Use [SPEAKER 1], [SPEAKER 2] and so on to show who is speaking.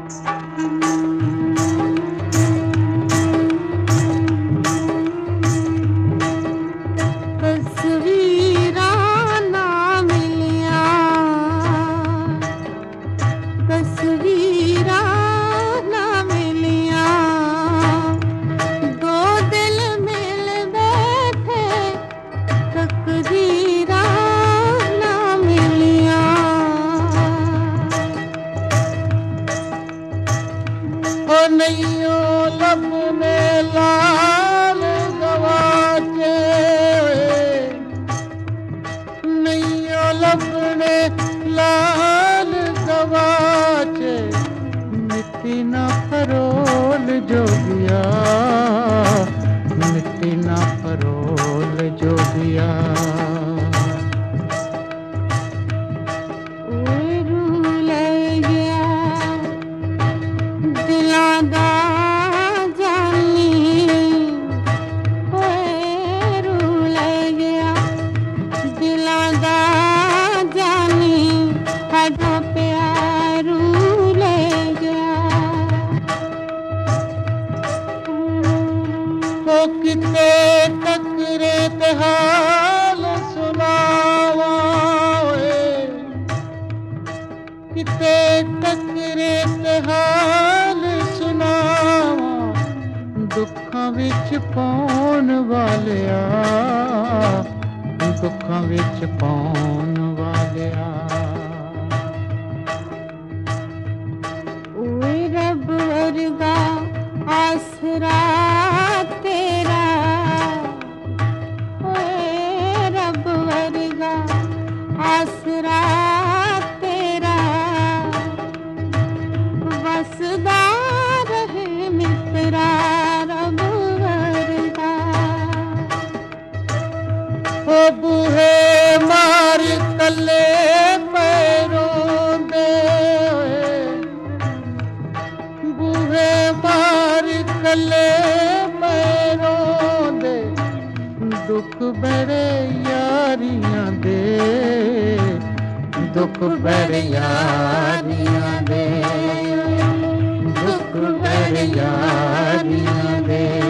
[SPEAKER 1] नैयो लपने लाल गवाचे, नैयो लपने लाल गवाचे, मिट्टी ना फरोल जोगिया, मिट्टी ना फरोल जोगिया। किते टकरे ते हाल सुनावा, किते टकरे ते हाल सुनावा, दुखां विच पाउण वालिया, दुखां विच पाउण वालिया।
[SPEAKER 2] ओए रब वर्गा आसरा तेरा, ओए रब वर्गा आसरा तेरा, वसदा रहे मित्रा रब वर्गा।
[SPEAKER 1] ओ बूहे मार कले पैरों दे, बूहे मार कले पैरों दे, दुख बड़े यारियां दे, दुख बड़े यारियां दे, दुख बड़े यारियां दे।